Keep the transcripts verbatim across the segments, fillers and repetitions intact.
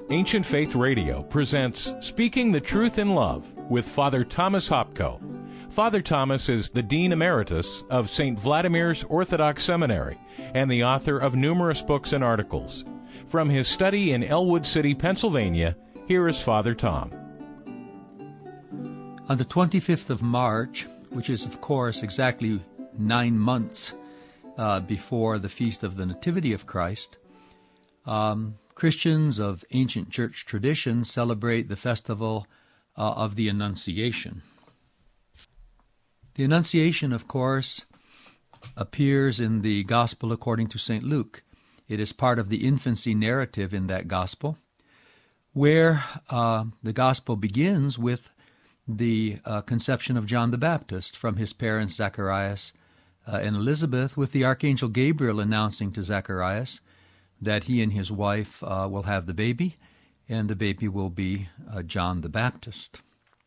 Ancient Faith Radio presents Speaking the Truth in Love with Father Thomas Hopko. Father Thomas is the Dean Emeritus of Saint Vladimir's Orthodox Seminary and the author of numerous books and articles. From his study in Elwood City, Pennsylvania, here is Father Tom. On the twenty-fifth of March, which is, of course, exactly nine months uh, before the Feast of the Nativity of Christ, um, Christians of ancient church tradition celebrate the festival uh, of the Annunciation. The Annunciation, of course, appears in the Gospel according to Saint Luke. It is part of the infancy narrative in that Gospel, where uh, the Gospel begins with the uh, conception of John the Baptist from his parents Zacharias uh, and Elizabeth, with the Archangel Gabriel announcing to Zacharias that he and his wife uh, will have the baby, and the baby will be uh, John the Baptist.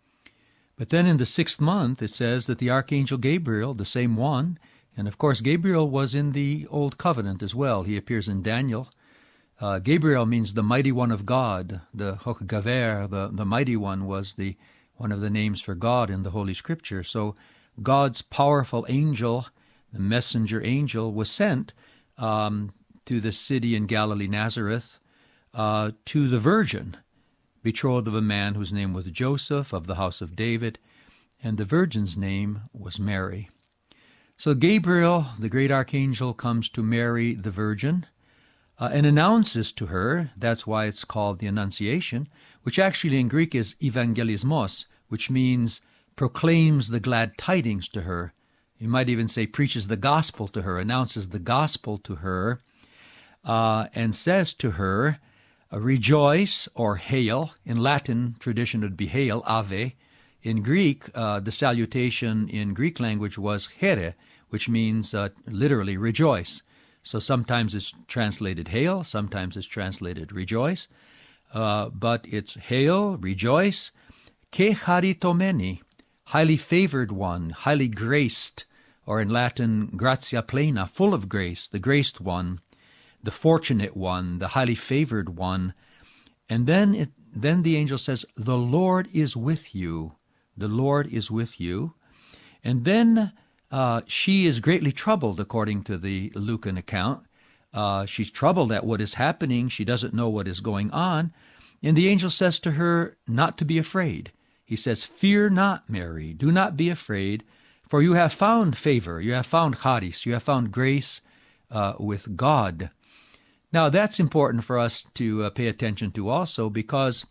But then in the sixth month, it says that the Archangel Gabriel, the same one, and of course Gabriel was in the Old Covenant as well. He appears in Daniel. Uh, Gabriel means the mighty one of God. The Hokgaver, the, the mighty one, was the one of the names for God in the Holy Scripture. So God's powerful angel, the messenger angel, was sent um, to the city in Galilee, Nazareth, uh, to the virgin, betrothed of a man whose name was Joseph, of the house of David, and the virgin's name was Mary. So Gabriel, the great archangel, comes to Mary, the virgin, uh, and announces to her, that's why it's called the Annunciation, which actually in Greek is evangelismos, which means proclaims the glad tidings to her. You might even say preaches the gospel to her, announces the gospel to her, uh, and says to her, rejoice, or hail. In Latin tradition it would be hail, ave. In Greek, uh, the salutation in Greek language was here, which means uh, literally rejoice. So sometimes it's translated hail, sometimes it's translated rejoice. Uh, but it's hail, rejoice, ke charitomeni, highly favored one, highly graced, or in Latin, gratia plena, full of grace, the graced one, the fortunate one, the highly favored one. And then it, then the angel says, the Lord is with you. The Lord is with you. And then uh, she is greatly troubled, according to the Lucan account. Uh, she's troubled at what is happening. She doesn't know what is going on. And the angel says to her not to be afraid. He says, fear not, Mary. Do not be afraid, for you have found favor. You have found charis. You have found grace uh, with God. Now, that's important for us to uh, pay attention to also, because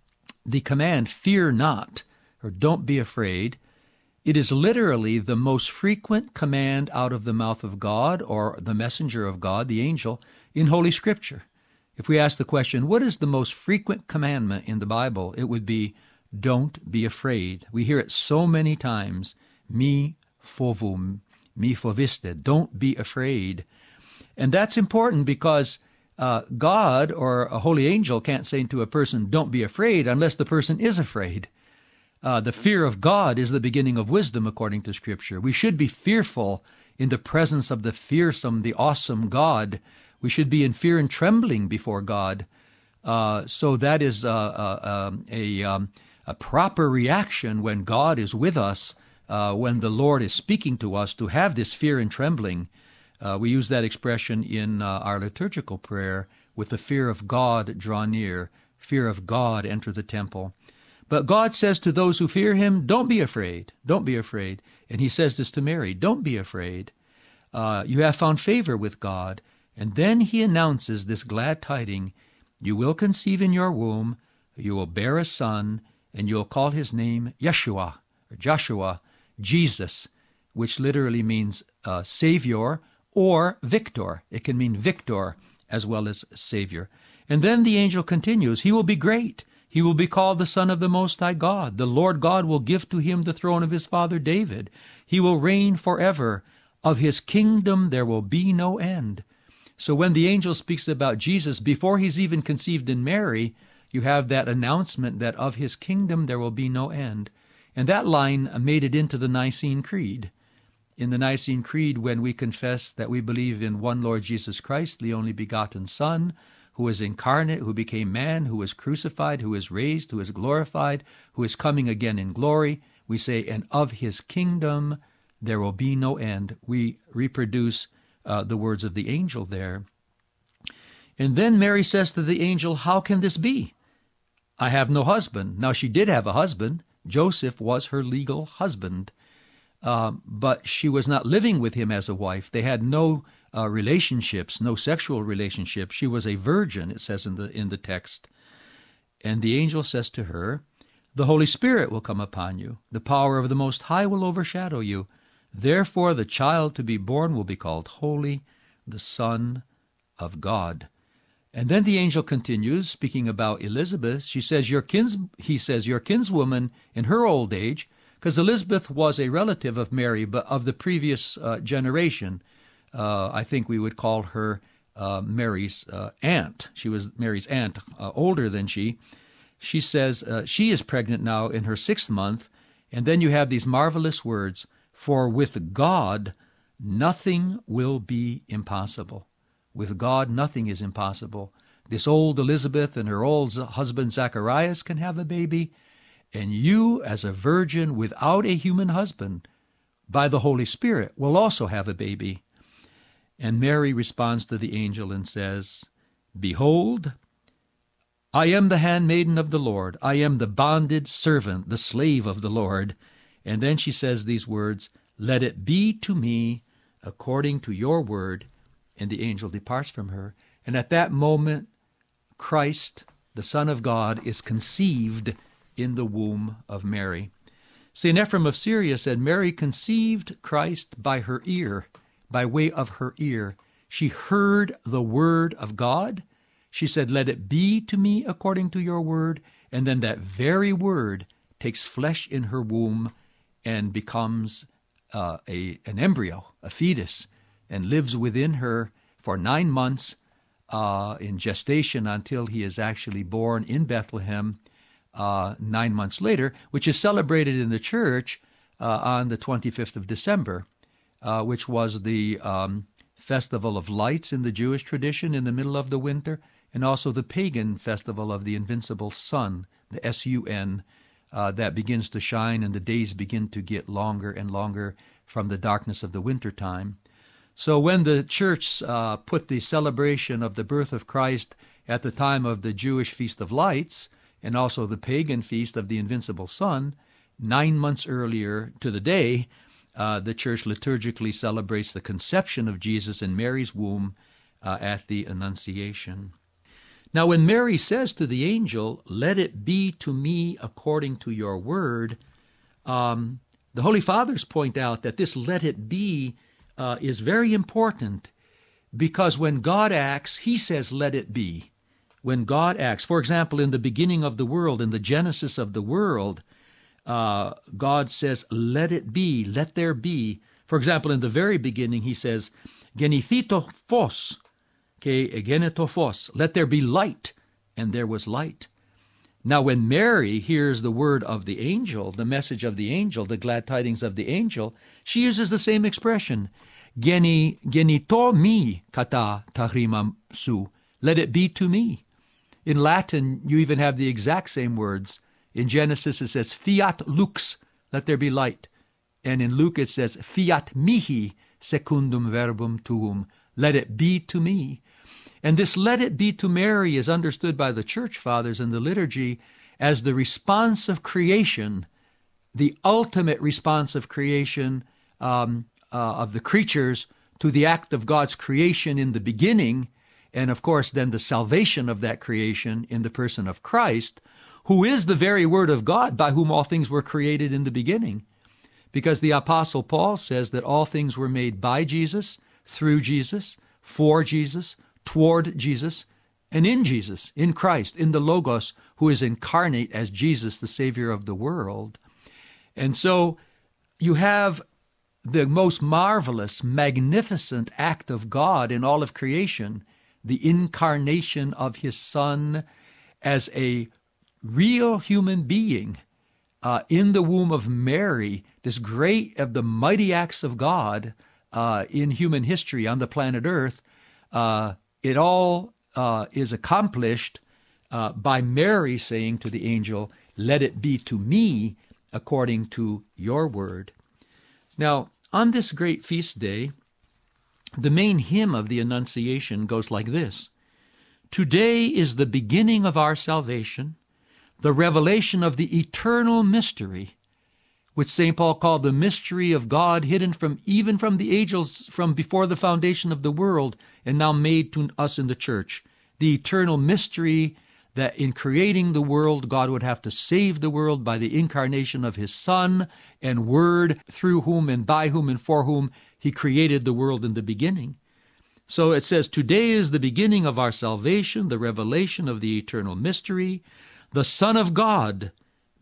the command, fear not, or don't be afraid, it is literally the most frequent command out of the mouth of God, or the messenger of God, the angel, in Holy Scripture. If we ask the question, what is the most frequent commandment in the Bible? It would be, don't be afraid. We hear it so many times, mi fovum, mi foviste, don't be afraid. And that's important because uh, God or a holy angel can't say to a person, don't be afraid, unless the person is afraid. Uh, the fear of God is the beginning of wisdom, according to Scripture. We should be fearful in the presence of the fearsome, the awesome God. We should be in fear and trembling before God. Uh, so that is uh, uh, a, um, a proper reaction when God is with us, uh, when the Lord is speaking to us, to have this fear and trembling. Uh, we use that expression in uh, our liturgical prayer, with the fear of God draw near, fear of God enter the temple. But God says to those who fear him, don't be afraid, don't be afraid. And he says this to Mary, don't be afraid. Uh, you have found favor with God. And then he announces this glad tiding, you will conceive in your womb, you will bear a son, and you'll call his name Yeshua, or Joshua, Jesus, which literally means uh, Savior or Victor. It can mean Victor as well as Savior. And then the angel continues, he will be great. He will be called the Son of the Most High God. The Lord God will give to him the throne of his father David. He will reign forever. Of his kingdom there will be no end. So when the angel speaks about Jesus, before he's even conceived in Mary, you have that announcement that of his kingdom there will be no end. And that line made it into the Nicene Creed. In the Nicene Creed, when we confess that we believe in one Lord Jesus Christ, the only begotten Son, who is incarnate, who became man, who is crucified, who is raised, who is glorified, who is coming again in glory. We say, and of his kingdom there will be no end. We reproduce uh, the words of the angel there. And then Mary says to the angel, how can this be? I have no husband. Now, she did have a husband. Joseph was her legal husband. Uh, but she was not living with him as a wife. They had no uh, relationships, no sexual relationships. She was a virgin, it says in the in the text. And the angel says to her, the Holy Spirit will come upon you. The power of the Most High will overshadow you. Therefore, the child to be born will be called Holy, the Son of God. And then the angel continues, speaking about Elizabeth. She says, "Your kins," he says, "your kinswoman in her old age," because Elizabeth was a relative of Mary, but of the previous uh, generation. Uh, I think we would call her uh, Mary's uh, aunt. She was Mary's aunt, uh, older than she. She says uh, she is pregnant now in her sixth month. And then you have these marvelous words, "For with God nothing will be impossible." With God, nothing is impossible. This old Elizabeth and her old husband Zacharias can have a baby, and you, as a virgin without a human husband, by the Holy Spirit, will also have a baby. And Mary responds to the angel and says, "Behold, I am the handmaiden of the Lord. I am the bonded servant, the slave of the Lord." And then she says these words, "Let it be to me according to your word." And the angel departs from her. And at that moment, Christ, the Son of God, is conceived in the womb of Mary. Saint Ephrem of Syria said, Mary conceived Christ by her ear, by way of her ear. She heard the word of God. She said, "Let it be to me according to your word." And then that very word takes flesh in her womb and becomes uh, a, an embryo, a fetus, and lives within her for nine months uh, in gestation until he is actually born in Bethlehem uh, nine months later, which is celebrated in the church uh, on the twenty-fifth of December, uh, which was the um, festival of lights in the Jewish tradition in the middle of the winter, and also the pagan festival of the invincible sun, the S U N, uh, that begins to shine and the days begin to get longer and longer from the darkness of the winter time. So when the church uh, put the celebration of the birth of Christ at the time of the Jewish Feast of Lights and also the pagan feast of the Invincible Sun, nine months earlier to the day, uh, the church liturgically celebrates the conception of Jesus in Mary's womb uh, at the Annunciation. Now when Mary says to the angel, "Let it be to me according to your word," um, the Holy Fathers point out that this "let it be" Uh, is very important, because when God acts, he says, "Let it be." When God acts, for example, in the beginning of the world, in the genesis of the world, uh, God says, "Let it be, let there be." For example, in the very beginning, he says, "Genithito phos, ke egeneto phos," let there be light, and there was light. Now, when Mary hears the word of the angel, the message of the angel, the glad tidings of the angel, she uses the same expression, "Geni genito mi kata tahrimam su," let it be to me. In Latin, you even have the exact same words. In Genesis, it says, "Fiat lux," let there be light. And in Luke, it says, "Fiat mihi secundum verbum tuum," let it be to me. And this "let it be to Mary" is understood by the church fathers in the liturgy as the response of creation, the ultimate response of creation, um, uh, of the creatures to the act of God's creation in the beginning, and of course then the salvation of that creation in the person of Christ, who is the very Word of God by whom all things were created in the beginning. Because the Apostle Paul says that all things were made by Jesus, through Jesus, for Jesus, toward Jesus, and in Jesus, in Christ, in the Logos, who is incarnate as Jesus, the Savior of the world. And so you have the most marvelous, magnificent act of God in all of creation, the incarnation of his Son as a real human being uh, in the womb of Mary, this great of the mighty acts of God uh, in human history on the planet Earth. Uh, it all uh, is accomplished uh, by Mary saying to the angel, "Let it be to me according to your word." Now, on this great feast day, the main hymn of the Annunciation goes like this: "Today is the beginning of our salvation, the revelation of the eternal mystery, which Saint Paul called the mystery of God hidden from even from the ages from before the foundation of the world and now made to us in the church. The eternal mystery that in creating the world, God would have to save the world by the incarnation of his Son and Word, through whom and by whom and for whom he created the world in the beginning." So it says, today is the beginning of our salvation, the revelation of the eternal mystery. The Son of God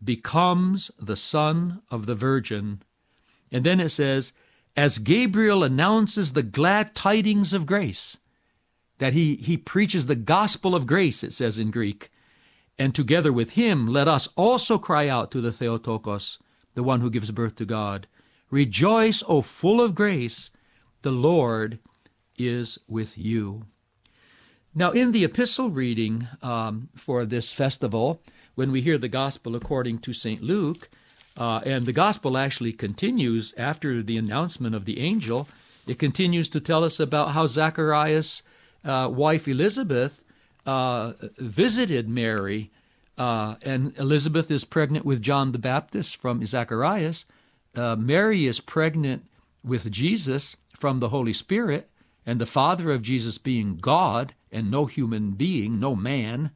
becomes the Son of the Virgin. And then it says, as Gabriel announces the glad tidings of grace, that he, he preaches the gospel of grace, it says in Greek, and together with him, let us also cry out to the Theotokos, the one who gives birth to God, "Rejoice, O full of grace, the Lord is with you." Now, in the epistle reading um, for this festival, when we hear the gospel according to Saint Luke, uh, and the gospel actually continues after the announcement of the angel, it continues to tell us about how Zacharias' uh, wife Elizabeth uh, visited Mary, uh, and Elizabeth is pregnant with John the Baptist from Zacharias. Uh, Mary is pregnant with Jesus from the Holy Spirit, and the father of Jesus being God and no human being, no man.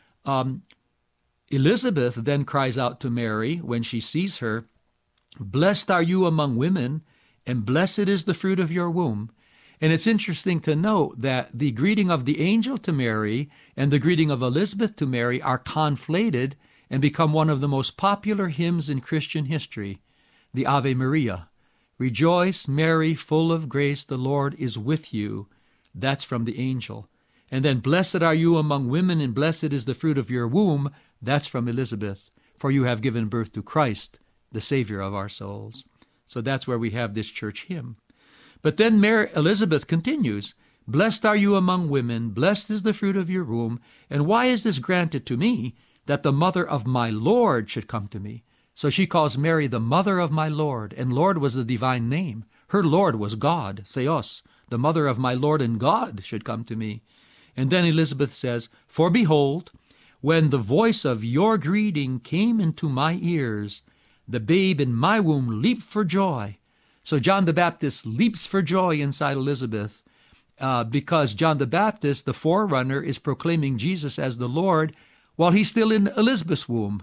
Um, Elizabeth then cries out to Mary when she sees her, "Blessed are you among women, and blessed is the fruit of your womb." And it's interesting to note that the greeting of the angel to Mary and the greeting of Elizabeth to Mary are conflated and become one of the most popular hymns in Christian history, the Ave Maria. "Rejoice, Mary, full of grace, the Lord is with you." That's from the angel. And then, "Blessed are you among women, and blessed is the fruit of your womb." That's from Elizabeth. "For you have given birth to Christ, the Savior of our souls." So that's where we have this church hymn. But then Mary, Elizabeth continues, "Blessed are you among women, blessed is the fruit of your womb. And why is this granted to me, that the mother of my Lord should come to me?" So she calls Mary the mother of my Lord, and Lord was the divine name. Her Lord was God, Theos. The mother of my Lord and God should come to me. And then Elizabeth says, "For behold, when the voice of your greeting came into my ears, the babe in my womb leaped for joy." So John the Baptist leaps for joy inside Elizabeth uh, because John the Baptist, the forerunner, is proclaiming Jesus as the Lord while he's still in Elizabeth's womb.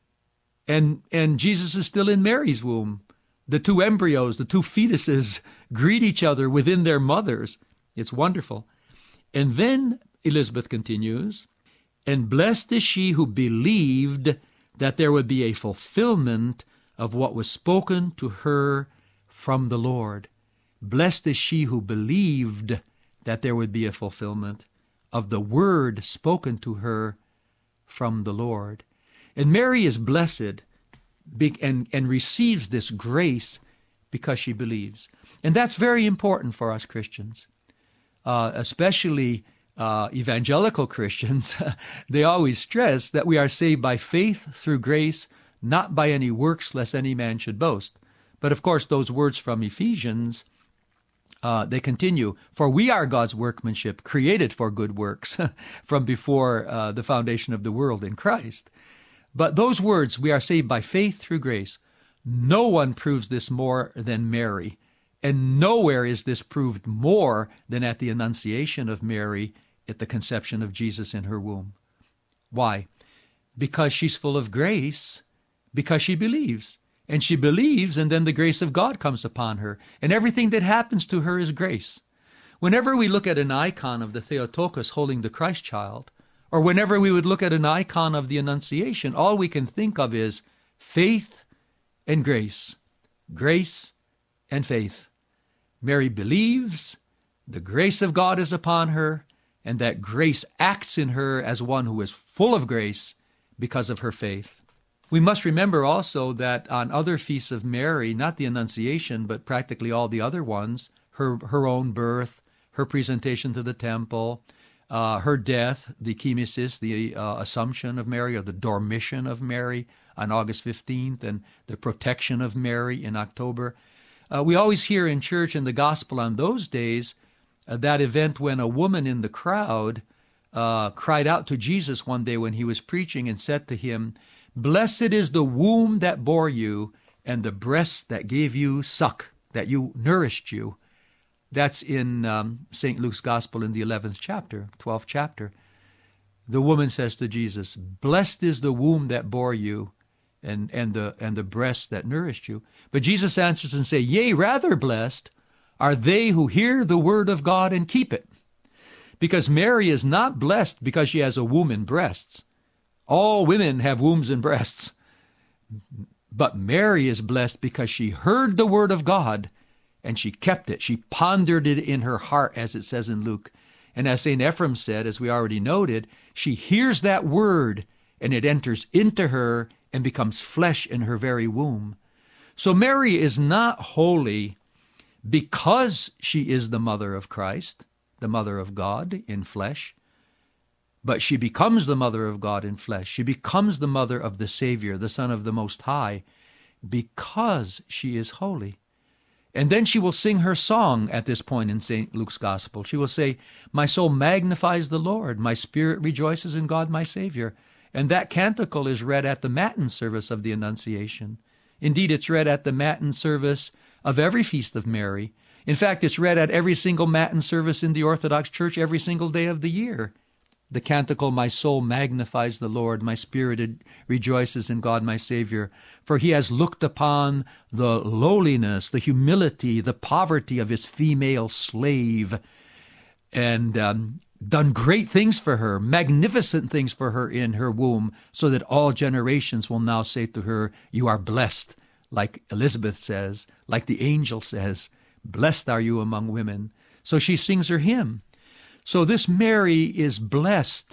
And, and Jesus is still in Mary's womb. The two embryos, the two fetuses, greet each other within their mothers. It's wonderful. And then Elizabeth continues, "And blessed is she who believed that there would be a fulfillment of what was spoken to her from the Lord." Blessed is she who believed that there would be a fulfillment of the word spoken to her from the Lord. And Mary is blessed and, and receives this grace because she believes. And that's very important for us Christians, uh, especially uh, evangelical Christians. They always stress that we are saved by faith through grace, not by any works, lest any man should boast. But of course, those words from Ephesians, uh, they continue, "For we are God's workmanship, created for good works from before uh, the foundation of the world in Christ." But those words, "we are saved by faith through grace," no one proves this more than Mary. And nowhere is this proved more than at the Annunciation of Mary at the conception of Jesus in her womb. Why? Because she's full of grace, because she believes. And she believes, and then the grace of God comes upon her. And everything that happens to her is grace. Whenever we look at an icon of the Theotokos holding the Christ child, or whenever we would look at an icon of the Annunciation, all we can think of is faith and grace. Grace and faith. Mary believes, the grace of God is upon her, and that grace acts in her as one who is full of grace because of her faith. We must remember also that on other feasts of Mary, not the Annunciation, but practically all the other ones, her, her own birth, her presentation to the temple, uh, her death, the chemesis, the uh, Assumption of Mary, or the Dormition of Mary on August fifteenth, and the Protection of Mary in October. Uh, we always hear in church in the gospel on those days uh, that event when a woman in the crowd uh, cried out to Jesus one day when he was preaching and said to him, "Blessed is the womb that bore you and the breast that gave you suck," that you nourished you. That's in um, Saint Luke's Gospel in the eleventh chapter, twelfth chapter. The woman says to Jesus, "Blessed is the womb that bore you and, and, the, and the breast that nourished you." But Jesus answers and says, "Yea, rather blessed are they who hear the word of God and keep it." Because Mary is not blessed because she has a womb and breasts. All women have wombs and breasts. But Mary is blessed because she heard the word of God and she kept it. She pondered it in her heart, as it says in Luke. And as Saint Ephrem said, as we already noted, she hears that word and it enters into her and becomes flesh in her very womb. So Mary is not holy because she is the mother of Christ, the mother of God in flesh, but she becomes the mother of God in flesh. She becomes the mother of the Savior, the Son of the Most High, because she is holy. And then she will sing her song at this point in Saint Luke's Gospel. She will say, "My soul magnifies the Lord. My spirit rejoices in God my Savior." And that canticle is read at the Matin service of the Annunciation. Indeed, it's read at the Matin service of every Feast of Mary. In fact, it's read at every single Matin service in the Orthodox Church every single day of the year. The canticle, "My soul magnifies the Lord, my spirit rejoices in God my Savior, for he has looked upon the lowliness, the humility, the poverty of his female slave, and um, done great things for her, magnificent things for her in her womb, so that all generations will now say to her, 'You are blessed,' like Elizabeth says, like the angel says, 'Blessed are you among women.'" So she sings her hymn. So this Mary is blessed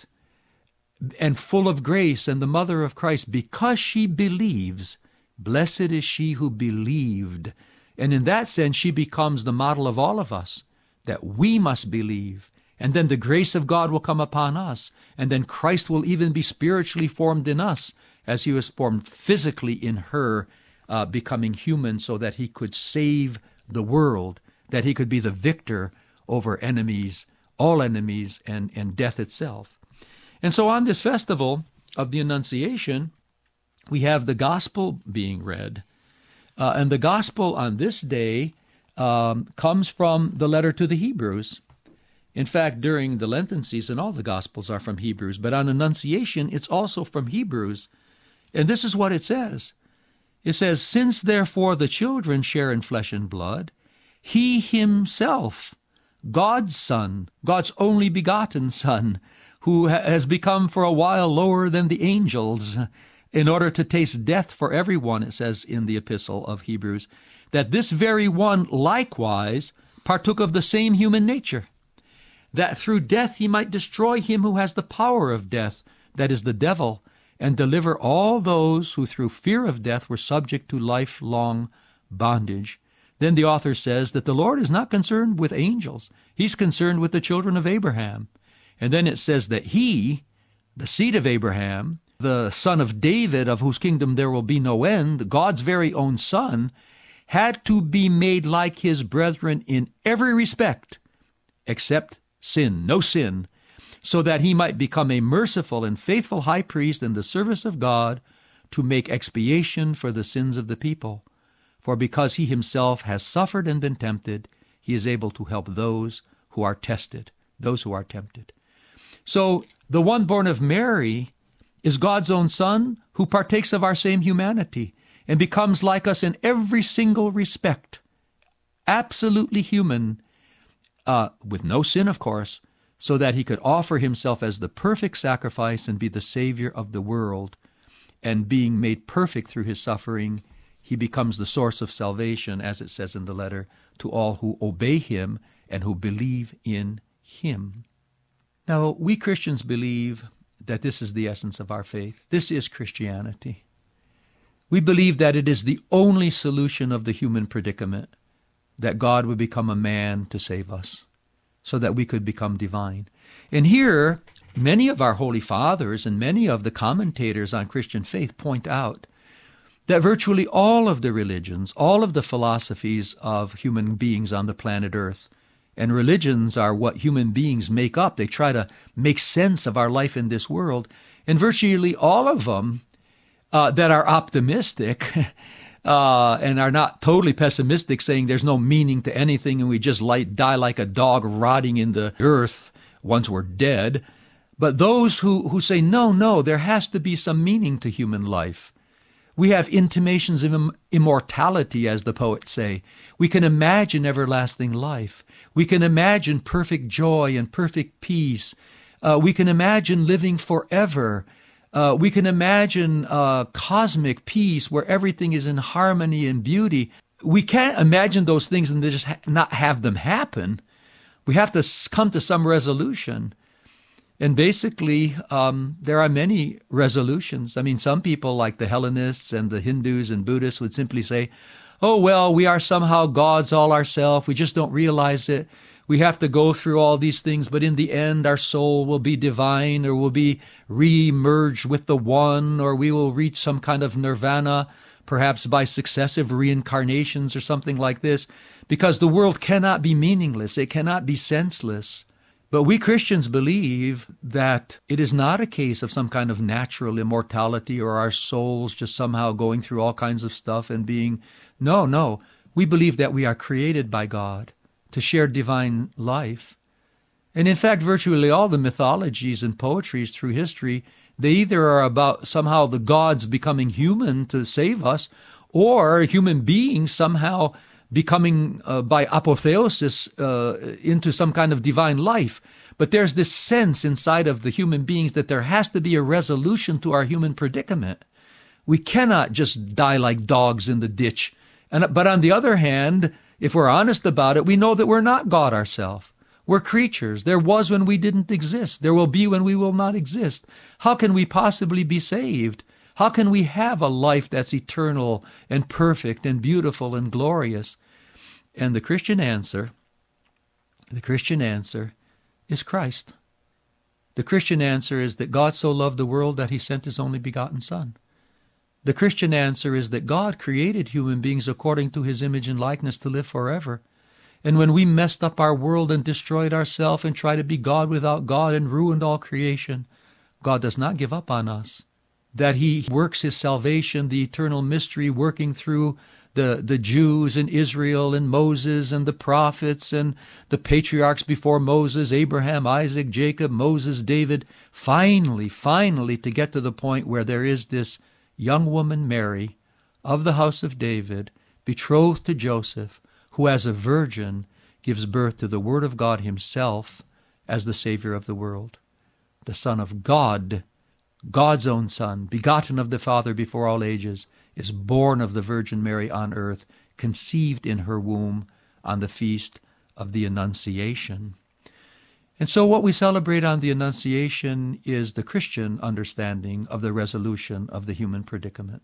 and full of grace and the mother of Christ because she believes. Blessed is she who believed. And in that sense, she becomes the model of all of us, that we must believe. And then the grace of God will come upon us. And then Christ will even be spiritually formed in us as he was formed physically in her, uh, becoming human so that he could save the world, that he could be the victor over enemies, all enemies, and, and death itself. And so on this festival of the Annunciation, we have the Gospel being read. Uh, and the Gospel on this day um, comes from the letter to the Hebrews. In fact, during the Lenten season, all the Gospels are from Hebrews. But on Annunciation, it's also from Hebrews. And this is what it says. It says, "Since therefore the children share in flesh and blood, he himself, God's Son, God's only begotten Son, who ha- has become for a while lower than the angels, in order to taste death for everyone," it says in the epistle of Hebrews, "that this very one likewise partook of the same human nature, that through death he might destroy him who has the power of death, that is the devil, and deliver all those who through fear of death were subject to lifelong bondage." Then the author says that the Lord is not concerned with angels. He's concerned with the children of Abraham. And then it says that he, the seed of Abraham, the son of David, of whose kingdom there will be no end, God's very own son, had to be made like his brethren in every respect, except sin, no sin, so that he might become a merciful and faithful high priest in the service of God to make expiation for the sins of the people. For because he himself has suffered and been tempted, he is able to help those who are tested, those who are tempted. So the one born of Mary is God's own Son, who partakes of our same humanity and becomes like us in every single respect, absolutely human, uh, with no sin, of course, so that he could offer himself as the perfect sacrifice and be the Savior of the world. And being made perfect through his suffering, he becomes the source of salvation, as it says in the letter, to all who obey him and who believe in him. Now, we Christians believe that this is the essence of our faith. This is Christianity. We believe that it is the only solution of the human predicament, that God would become a man to save us. so that we could become divine. And here, many of our holy fathers and many of the commentators on Christian faith point out that virtually all of the religions, all of the philosophies of human beings on the planet Earth, and religions are what human beings make up. They try to make sense of our life in this world. And virtually all of them uh, that are optimistic uh, and are not totally pessimistic, saying there's no meaning to anything and we just like, die like a dog rotting in the earth once we're dead. But those who, who say, no, no, there has to be some meaning to human life. We have intimations of im- immortality, as the poets say. We can imagine everlasting life. We can imagine perfect joy and perfect peace. Uh, we can imagine living forever. Uh, we can imagine uh, cosmic peace where everything is in harmony and beauty. We can't imagine those things and just ha- not have them happen. We have to come to some resolution. And basically, um, there are many resolutions. I mean, some people like the Hellenists and the Hindus and Buddhists would simply say, oh, well, we are somehow gods all ourselves. We just don't realize it. We have to go through all these things, but in the end, our soul will be divine, or will be re-merged with the One, or we will reach some kind of nirvana, perhaps by successive reincarnations or something like this, because the world cannot be meaningless. It cannot be senseless. But we Christians believe that it is not a case of some kind of natural immortality or our souls just somehow going through all kinds of stuff and being... No, no. We believe that we are created by God to share divine life. And in fact, virtually all the mythologies and poetries through history, they either are about somehow the gods becoming human to save us, or human beings somehow becoming uh, by apotheosis uh, into some kind of divine life. But there's this sense inside of the human beings that there has to be a resolution to our human predicament. We cannot just die like dogs in the ditch. And, but on the other hand, if we're honest about it, we know that we're not God ourselves. We're creatures. There was when we didn't exist. There will be when we will not exist. How can we possibly be saved? How can we have a life that's eternal and perfect and beautiful and glorious? And the Christian answer, the Christian answer is Christ. The Christian answer is that God so loved the world that he sent his only begotten Son. The Christian answer is that God created human beings according to his image and likeness to live forever. And when we messed up our world and destroyed ourselves and tried to be God without God and ruined all creation, God does not give up on us. That he works his salvation, the eternal mystery, working through the, the Jews and Israel and Moses and the prophets and the patriarchs before Moses, Abraham, Isaac, Jacob, Moses, David, finally, finally to get to the point where there is this young woman, Mary, of the house of David, betrothed to Joseph, who as a virgin gives birth to the Word of God himself as the Savior of the world. The Son of God, God's own Son, begotten of the Father before all ages, is born of the Virgin Mary on earth, conceived in her womb on the feast of the Annunciation. And so what we celebrate on the Annunciation is the Christian understanding of the resolution of the human predicament.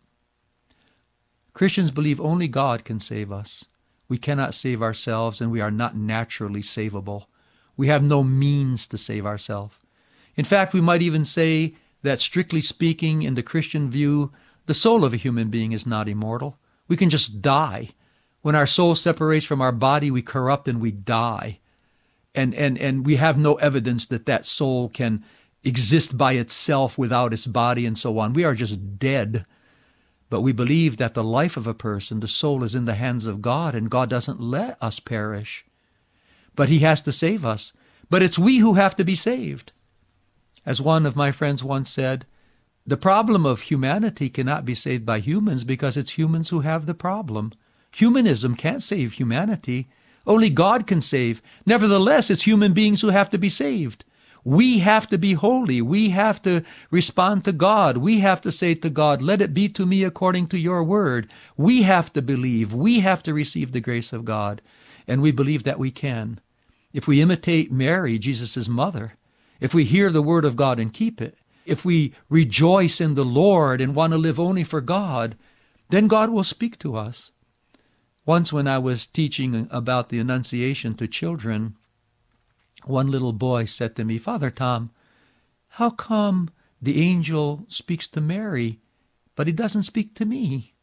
Christians believe only God can save us. We cannot save ourselves, and we are not naturally savable. We have no means to save ourselves. In fact, we might even say that strictly speaking, in the Christian view, the soul of a human being is not immortal. We can just die. When our soul separates from our body, we corrupt and we die. And, and, and we have no evidence that that soul can exist by itself without its body and so on. We are just dead. But we believe that the life of a person, the soul, is in the hands of God, and God doesn't let us perish. But he has to save us. But it's we who have to be saved. As one of my friends once said, the problem of humanity cannot be saved by humans because it's humans who have the problem. Humanism can't save humanity. Only God can save. Nevertheless, it's human beings who have to be saved. We have to be holy. We have to respond to God. We have to say to God, let it be to me according to your word. We have to believe. We have to receive the grace of God. And we believe that we can. If we imitate Mary, Jesus' mother, if we hear the word of God and keep it, if we rejoice in the Lord and want to live only for God, then God will speak to us. Once when I was teaching about the Annunciation to children, one little boy said to me, "Father Tom, how come the angel speaks to Mary, but he doesn't speak to me?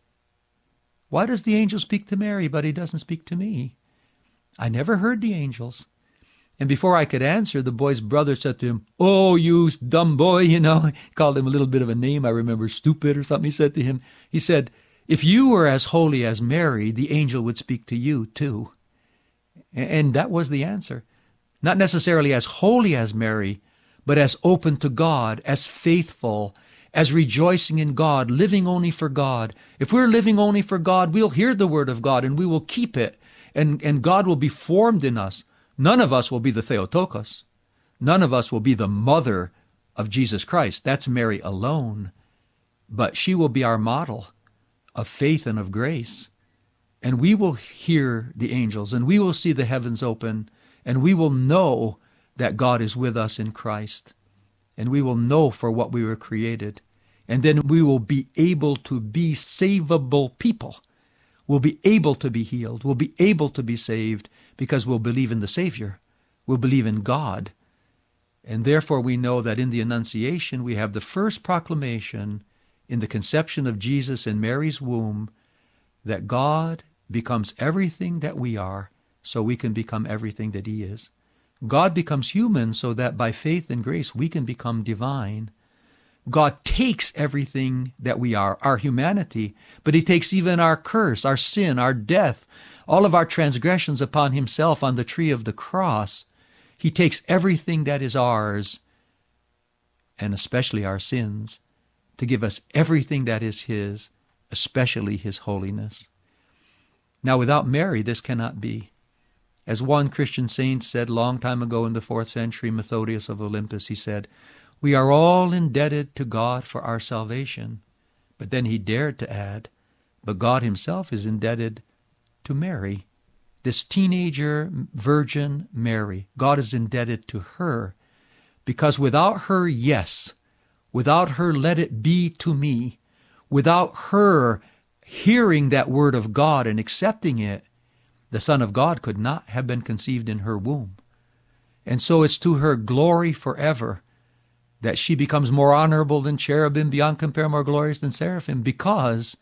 Why does the angel speak to Mary, but he doesn't speak to me? I never heard the angels." And before I could answer, the boy's brother said to him, "Oh, you dumb boy," you know. He called him a little bit of a name. I remember, stupid or something he said to him. He said, "If you were as holy as Mary, the angel would speak to you too." And that was the answer. Not necessarily as holy as Mary, but as open to God, as faithful, as rejoicing in God, living only for God. If we're living only for God, we'll hear the word of God and we will keep it, and, and God will be formed in us. None of us will be the Theotokos. None of us will be the mother of Jesus Christ. That's Mary alone. But she will be our model of faith and of grace. And we will hear the angels, and we will see the heavens open, and we will know that God is with us in Christ. And we will know for what we were created. And then we will be able to be savable people. We'll be able to be healed. We'll be able to be saved because we'll believe in the Savior. We'll believe in God. And therefore we know that in the Annunciation we have the first proclamation in the conception of Jesus in Mary's womb that God becomes everything that we are so we can become everything that He is. God becomes human so that by faith and grace we can become divine. God takes everything that we are, our humanity, but He takes even our curse, our sin, our death, all of our transgressions upon Himself on the tree of the cross. He takes everything that is ours, and especially our sins, to give us everything that is His, especially His holiness. Now, without Mary, this cannot be. As one Christian saint said long time ago in the fourth century, Methodius of Olympus, he said, "We are all indebted to God for our salvation." But then he dared to add, "But God Himself is indebted to Mary." This teenager virgin Mary, God is indebted to her, because without her, yes, without her, let it be to me, without her hearing that word of God and accepting it, the Son of God could not have been conceived in her womb. And so it's to her glory forever that she becomes more honorable than cherubim, beyond compare more glorious than seraphim, because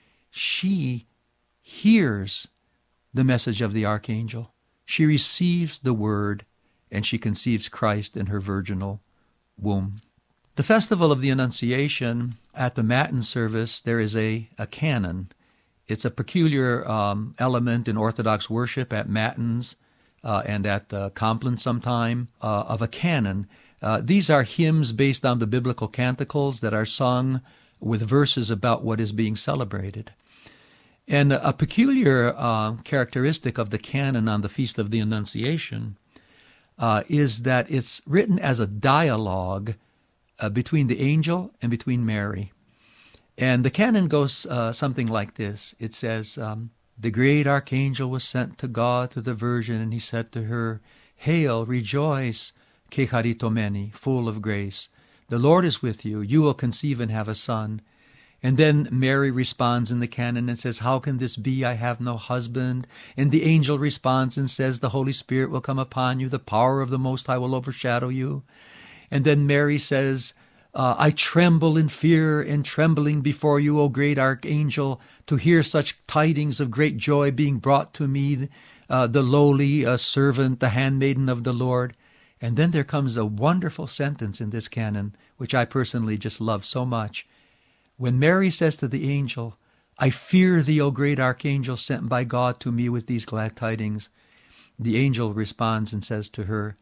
she hears the message of the archangel. She receives the word, and she conceives Christ in her virginal womb. The festival of the Annunciation, at the Matin service, there is a, a canon. It's a peculiar um, element in Orthodox worship at Matins uh, and at uh, Compline sometime uh, of a canon. Uh, these are hymns based on the biblical canticles that are sung with verses about what is being celebrated. And a peculiar uh, characteristic of the canon on the Feast of the Annunciation uh, is that it's written as a dialogue uh, between the angel and between Mary. And the canon goes uh, something like this. It says, um, "The great archangel was sent to God to the Virgin, and he said to her, 'Hail, rejoice, que charitomeni, full of grace. The Lord is with you. You will conceive and have a son.'" And then Mary responds in the canon and says, "How can this be? I have no husband." And the angel responds and says, "The Holy Spirit will come upon you. The power of the Most High will overshadow you." And then Mary says, uh, "I tremble in fear and trembling before you, O great archangel, to hear such tidings of great joy being brought to me, uh, the lowly uh, servant, the handmaiden of the Lord." And then there comes a wonderful sentence in this canon, which I personally just love so much. When Mary says to the angel, "I fear thee, O great archangel, sent by God to me with these glad tidings," the angel responds and says to her,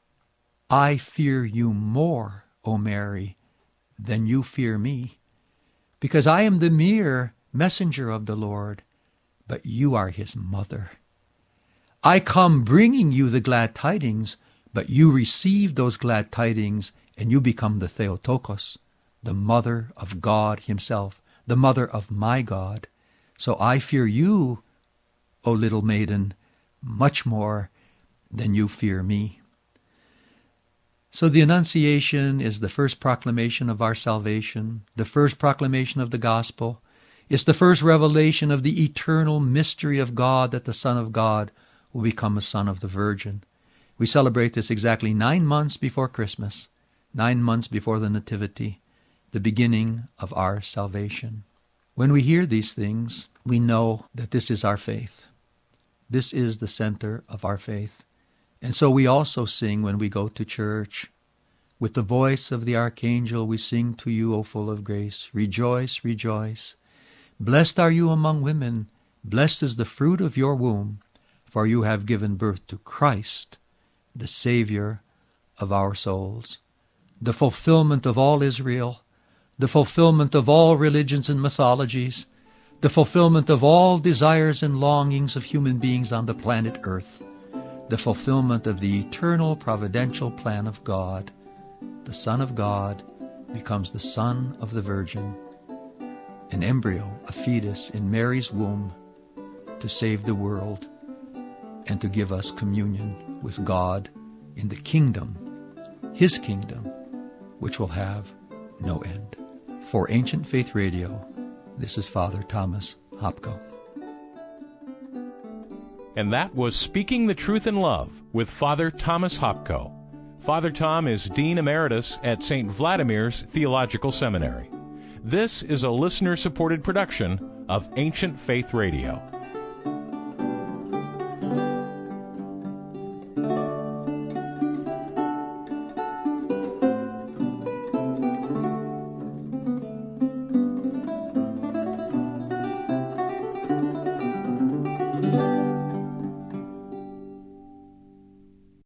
"I fear you more, O Mary, than you fear me, because I am the mere messenger of the Lord, but you are His mother. I come bringing you the glad tidings, but you receive those glad tidings, and you become the Theotokos, the mother of God Himself, the mother of my God. So I fear you, O little maiden, much more than you fear me." So the Annunciation is the first proclamation of our salvation, the first proclamation of the gospel. It's the first revelation of the eternal mystery of God, that the Son of God will become a son of the Virgin. We celebrate this exactly nine months before Christmas, nine months before the Nativity, the beginning of our salvation. When we hear these things, we know that this is our faith. This is the center of our faith. And so we also sing when we go to church. With the voice of the archangel we sing to you, O full of grace. Rejoice, rejoice. Blessed are you among women. Blessed is the fruit of your womb. For you have given birth to Christ, the Savior of our souls. The fulfillment of all Israel, the fulfillment of all religions and mythologies, the fulfillment of all desires and longings of human beings on the planet Earth, the fulfillment of the eternal providential plan of God. The Son of God becomes the Son of the Virgin, an embryo, a fetus in Mary's womb, to save the world and to give us communion with God in the kingdom, His kingdom, which will have no end. For Ancient Faith Radio, this is Father Thomas Hopko. And that was Speaking the Truth in Love with Father Thomas Hopko. Father Tom is Dean Emeritus at Saint Vladimir's Theological Seminary. This is a listener-supported production of Ancient Faith Radio.